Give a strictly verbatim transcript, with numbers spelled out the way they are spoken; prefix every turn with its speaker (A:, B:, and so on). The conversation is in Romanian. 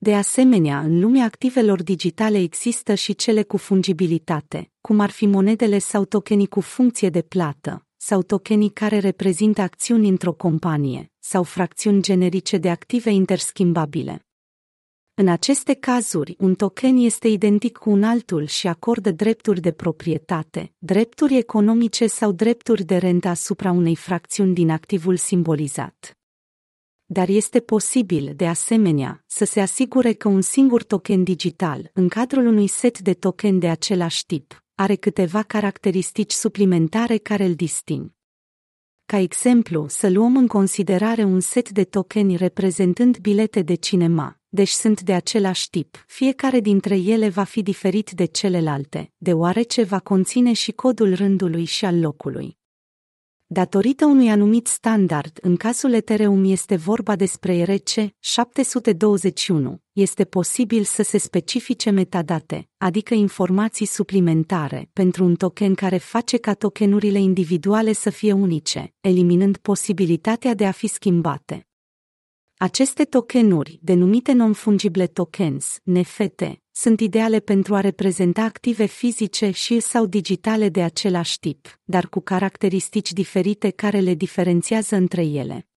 A: De asemenea, în lumea activelor digitale există și cele cu fungibilitate, cum ar fi monedele sau tokenii cu funcție de plată, sau tokenii care reprezintă acțiuni într-o companie, sau fracțiuni generice de active interschimbabile. În aceste cazuri, un token este identic cu un altul și acordă drepturi de proprietate, drepturi economice sau drepturi de rentă asupra unei fracțiuni din activul simbolizat. Dar este posibil, de asemenea, să se asigure că un singur token digital, în cadrul unui set de token de același tip, are câteva caracteristici suplimentare care îl disting. Ca exemplu, să luăm în considerare un set de tokeni reprezentând bilete de cinema, deci sunt de același tip, fiecare dintre ele va fi diferit de celelalte, deoarece va conține și codul rândului și al locului. Datorită unui anumit standard, în cazul Ethereum este vorba despre E R C șapte sute douăzeci și unu, este posibil să se specifice metadate, adică informații suplimentare, pentru un token care face ca tokenurile individuale să fie unice, eliminând posibilitatea de a fi schimbate. Aceste tokenuri, denumite non-fungible tokens, N F T, sunt ideale pentru a reprezenta active fizice și sau digitale de același tip, dar cu caracteristici diferite care le diferențiază între ele.